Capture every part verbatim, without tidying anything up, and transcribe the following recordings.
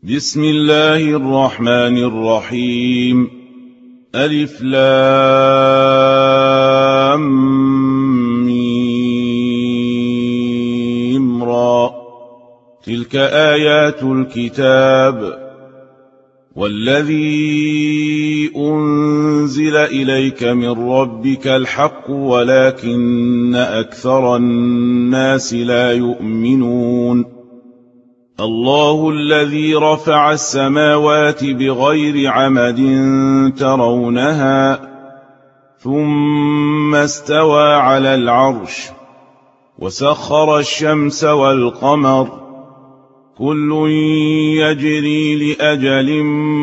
بسم الله الرحمن الرحيم. ألف لام ميم را. تلك آيات الكتاب. والذي أنزل إليك من ربك الحق ولكن أكثر الناس لا يؤمنون. الله الذي رفع السماوات بغير عمد ترونها ثم استوى على العرش وسخر الشمس والقمر كل يجري لأجل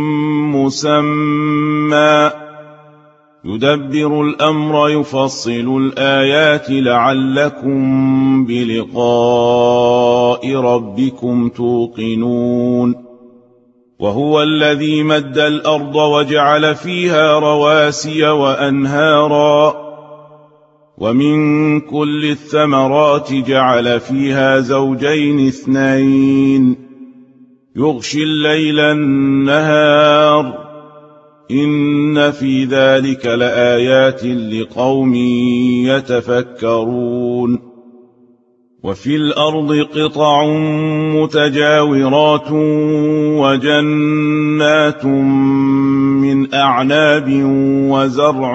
مسمى يدبر الأمر يفصل الآيات لعلكم بلقاء ربكم توقنون. وهو الذي مد الأرض وجعل فيها رواسي وأنهارا ومن كل الثمرات جعل فيها زوجين اثنين يغشي الليل النهار إن في ذلك لآيات لقوم يتفكرون. وفي الأرض قطع متجاورات وجنات من أعناب وزرع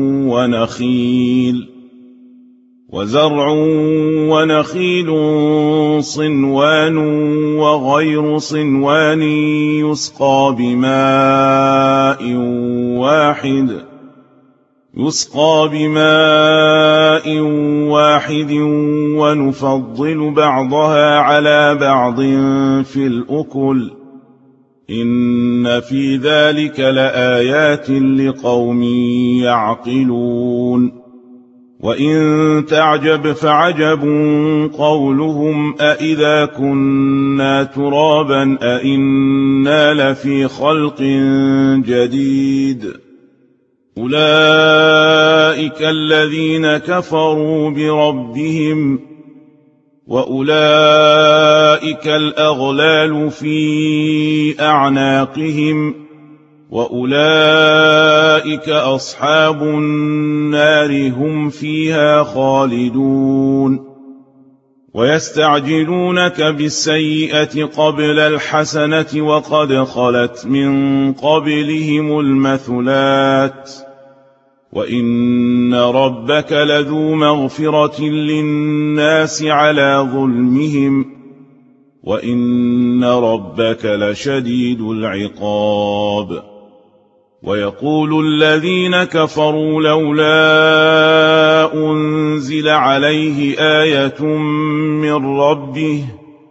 ونخيل وزرع ونخيل صنوان وغير صنوان يسقى بماء واحد يسقى بماء واحد ونفضل بعضها على بعض في الأكل إن في ذلك لآيات لقوم يعقلون. وإن تعجب فعجب قولهم أإذا كنا ترابا أإنا لفي خلق جديد أولئك الذين كفروا بربهم وأولئك الأغلال في أعناقهم وأولئك أصحاب النار هم فيها خالدون. ويستعجلونك بالسيئة قبل الحسنة وقد خلت من قبلهم المثلات وإن ربك لذو مغفرة للناس على ظلمهم وإن ربك لشديد العقاب. ويقول الذين كفروا لولا أنزل عليه آية من ربه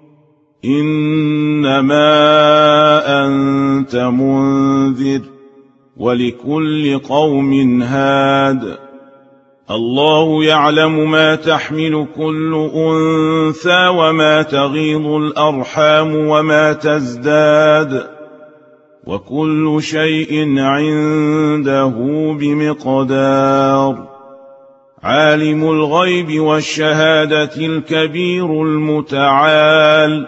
إنما أنت منذر ولكل قوم هاد الله يعلم ما تحمل كل أنثى وما تغيض الأرحام وما تزداد وكل شيء عنده بمقدار. عالم الغيب والشهادة الكبير المتعال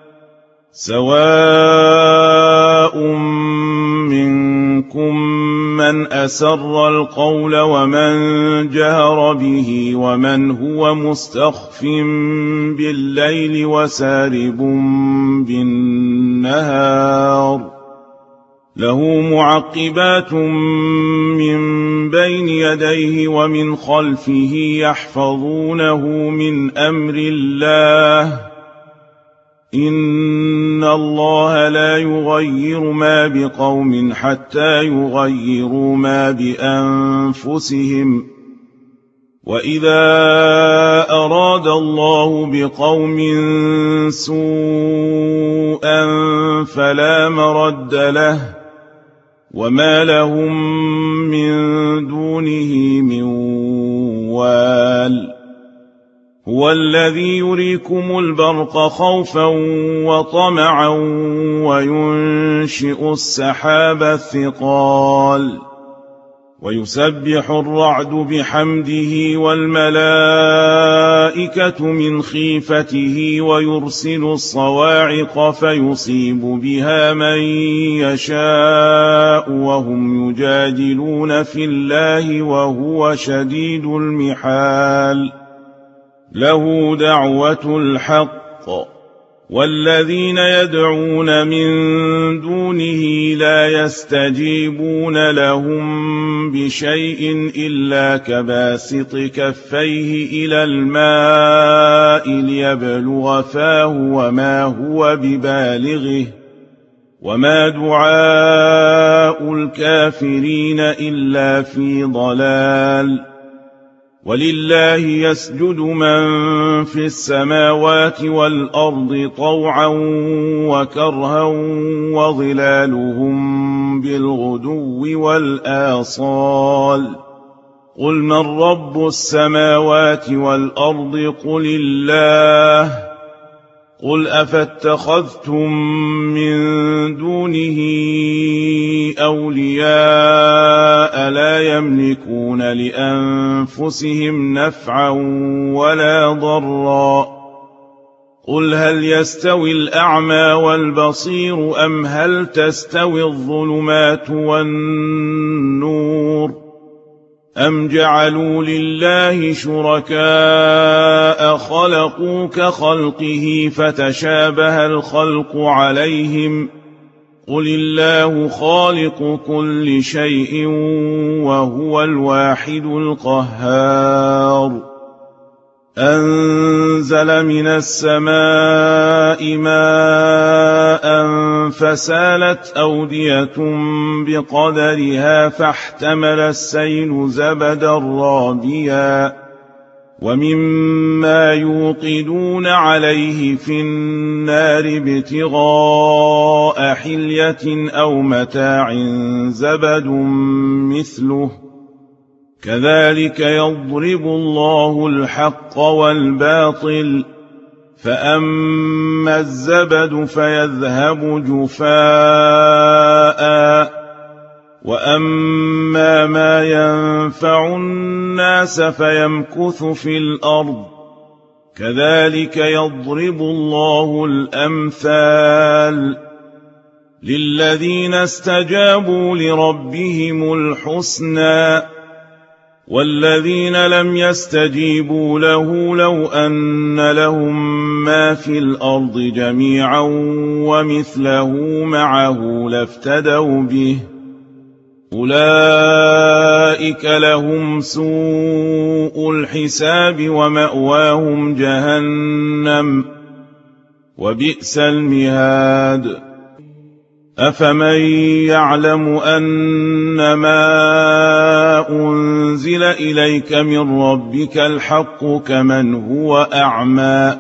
سواء منكم من أسر القول ومن جهر به ومن هو مستخف بالليل وسارب بالنهار له معقبات من بين يديه ومن خلفه يحفظونه من أمر الله إن الله لا يغير ما بقوم حتى يغيروا ما بأنفسهم وإذا أراد الله بقوم سوءا فلا مرد له وما لهم من دونه من وال. هو الذي يريكم البرق خوفا وطمعا وينشئ السحاب الثقال ويسبح الرعد بحمده والملائكة من خيفته ويرسل الصواعق فيصيب بها من يشاء وهم يجادلون في الله وهو شديد المحال له دعوة الحق والذين يدعون من دونه لا يستجيبون لهم بشيء إلا كباسط كفيه إلى الماء ليبلغ فاه وما هو ببالغه وما دعاء الكافرين إلا في ضلال ولله يسجد من في السماوات والأرض طوعا وكرها وظلالهم بالغدو والآصال قل من رب السماوات والأرض قل الله قل أفاتخذتم من دونه أولياء لا يملكون لأنفسهم نفعا ولا ضرا قل هل يستوي الأعمى والبصير أم هل تستوي الظلمات والنور أم جعلوا لله شركاء خلقوا كخلقه فتشابه الخلق عليهم قل الله خالق كل شيء وهو الواحد القهار أنزل من السماء ماء فسالت أودية بقدرها فاحتمل السيل زبدا رابيا ومما يوقدون عليه في النار ابتغاء حلية أو متاع زبد مثله كذلك يضرب الله الحق والباطل فأما الزبد فيذهب جفاء وأما ما ينفع الناس فيمكث في الأرض كذلك يضرب الله الأمثال للذين استجابوا لربهم الحسنى والذين لم يستجيبوا له لو أن لهم ما في الأرض جميعا ومثله معه لافتدوا به أولئك لهم سوء الحساب ومأواهم جهنم وبئس المهاد أفمن يعلم أنما أنزل إليك من ربك الحق كمن هو أعمى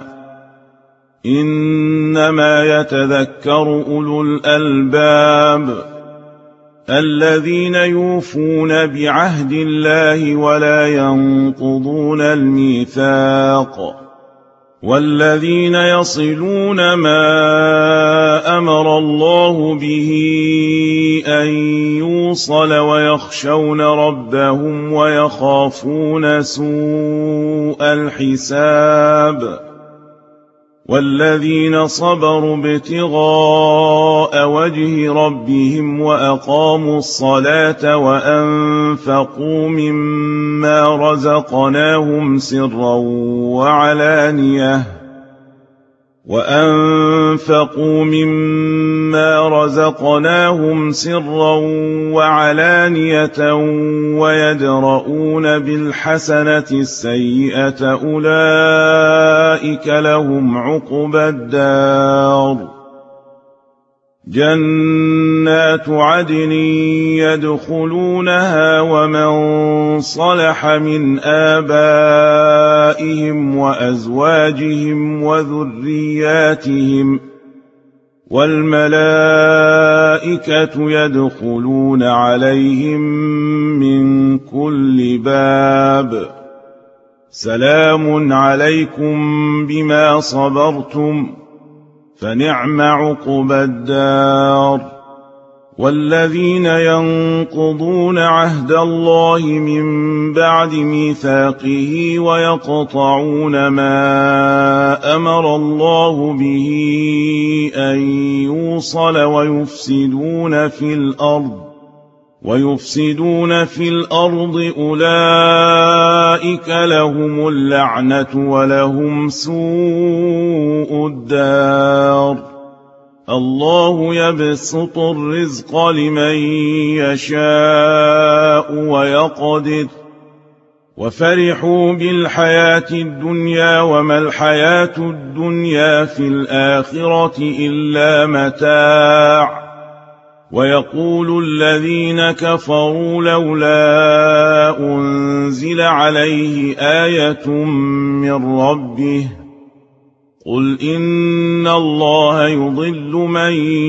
إنما يتذكر أولو الألباب الذين يوفون بعهد الله ولا ينقضون الميثاق والذين يصلون ما أمر الله به أن يوصل ويخشون ربهم ويخافون سوء الحساب والذين صبروا ابتغاء وجه ربهم وأقاموا الصلاة وأنفقوا مما رزقناهم سرا وعلانية وأنفقوا مما رزقناهم سرا وعلانية ويدرؤون بالحسنة السيئة أولئك لهم عقبى الدار جنات عدن يدخلونها ومن صلح من آبائهم وأزواجهم وذرياتهم والملائكة يدخلون عليهم من كل باب سلام عليكم بما صبرتم فنعم عقبى الدار والذين ينقضون عهد الله من بعد ميثاقه ويقطعون ما أمر الله به أن يوصل ويفسدون في الأرض ويفسدون في الأرض أولئك لهم اللعنة ولهم سوء الدار. الله يبسط الرزق لمن يشاء ويقدر وفرحوا بالحياة الدنيا وما الحياة الدنيا في الآخرة إلا متاع. ويقول الذين كفروا لولا أنزل عليه آية من ربه قل إن الله يضل من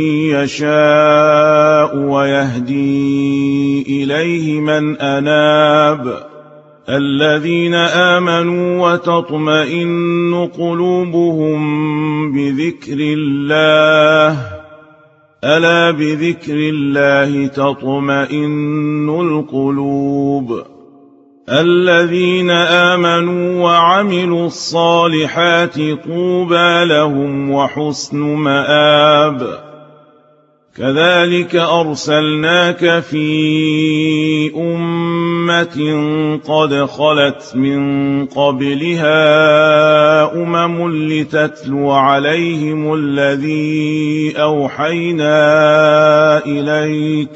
يشاء ويهدي إليه من أناب. الذين آمنوا وتطمئن قلوبهم بذكر الله ألا بذكر الله تطمئن القلوب. الذين آمنوا وعملوا الصالحات طوبى لهم وحسن مآب. كذلك أرسلناك في أمة قد خلت من قبلها أمم لتتلو عليهم الذي أوحينا إليك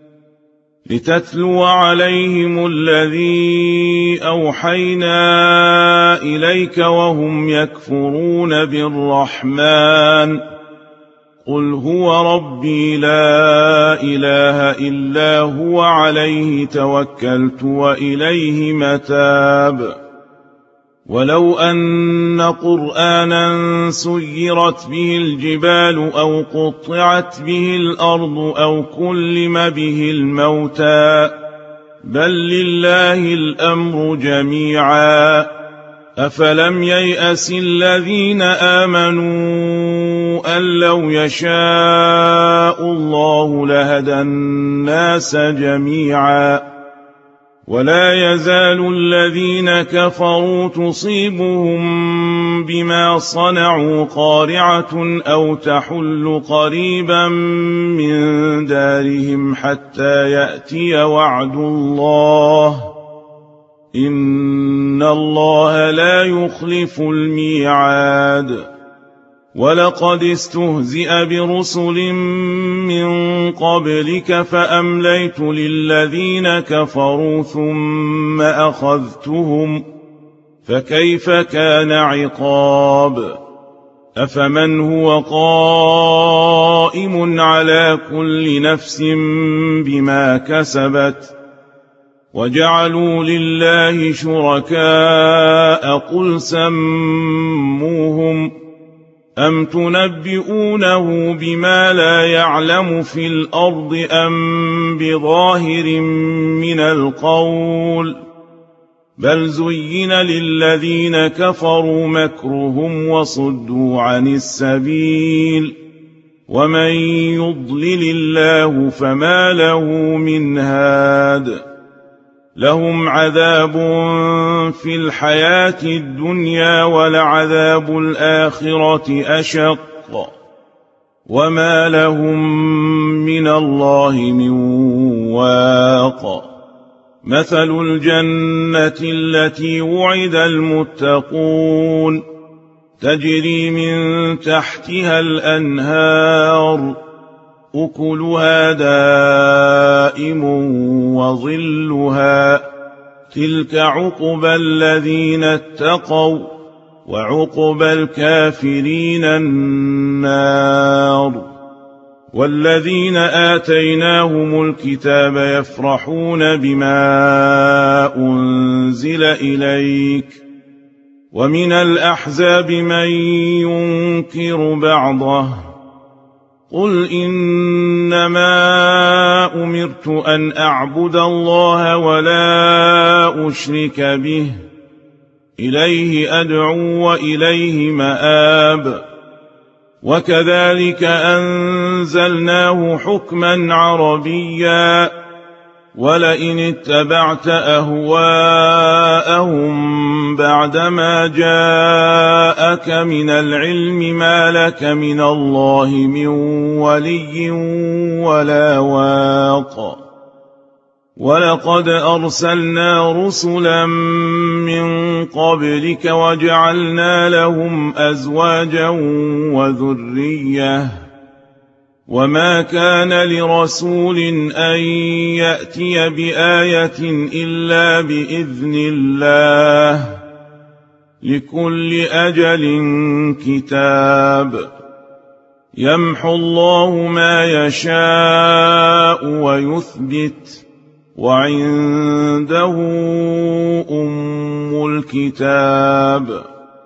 لتتلو عليهم الذي أوحينا إليك وهم يكفرون بالرحمن قل هو ربي لا إله إلا هو عليه توكلت وإليه متاب. ولو أن قرآنا سيرت به الجبال أو قطعت به الأرض أو كلم به الموتى بل لله الأمر جميعا أفلم ييأس الذين آمنوا أن لو يشاء الله لهدى الناس جميعا ولا يزال الذين كفروا تصيبهم بما صنعوا قارعة أو تحل قريبا من دارهم حتى يأتي وعد الله إن الله لا يخلف الميعاد. ولقد استهزئ برسل من قبلك فأمليت للذين كفروا ثم أخذتهم فكيف كان عقاب. أفمن هو قائم على كل نفس بما كسبت وجعلوا لله شركاء قل سموهم أم تنبئونه بما لا يعلم في الأرض أم بظاهر من القول بل زين للذين كفروا مكرهم وصدوا عن السبيل ومن يضلل الله فما له من هاد. لهم عذاب في الحياة الدنيا ولعذاب الآخرة أشق وما لهم من الله من واق. مثل الجنة التي وعد المتقون تجري من تحتها الأنهار أكلها دائم وظلها تلك عقبى الذين اتقوا وعقبى الكافرين النار. والذين آتيناهم الكتاب يفرحون بما أنزل إليك ومن الأحزاب من ينكر بعضه قل إنما أمرت أن أعبد الله ولا أشرك به إليه أدعو وإليه مآب. وكذلك أنزلناه حكما عربيا ولئن اتبعت أهواءهم بعدما جاءك من العلم ما لك من الله من ولي ولا واق ولقد أرسلنا رسلا من قبلك وجعلنا لهم أزواجا وذرية وما كان لرسول أن يأتي بآية إلا بإذن الله لكل أجل كتاب يمحو الله ما يشاء ويثبت وعنده أم الكتاب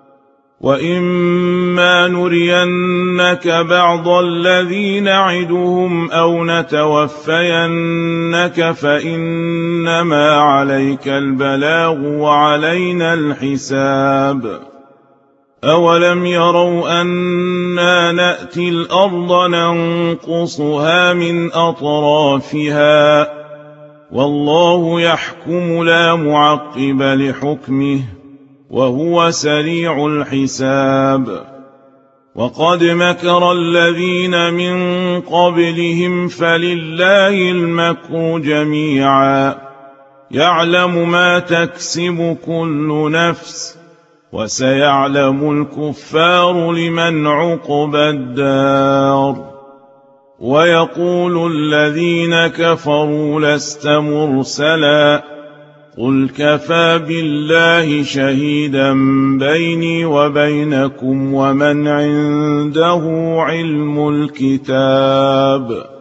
وإما نرينك بعض الذي نعدهم أو نتوفينك فإنما عليك البلاغ وعلينا الحساب أولم يروا أنا نأتي الأرض ننقصها من أطرافها والله يحكم لا معقب لحكمه وهو سريع الحساب وقد مكر الذين من قبلهم فلله المكر جميعا يعلم ما تكسب كل نفس وسيعلم الكفار لمن عقبى الدار ويقول الذين كفروا لست مرسلا قل كفى بالله شهيدا بيني وبينكم ومن عنده علم الكتاب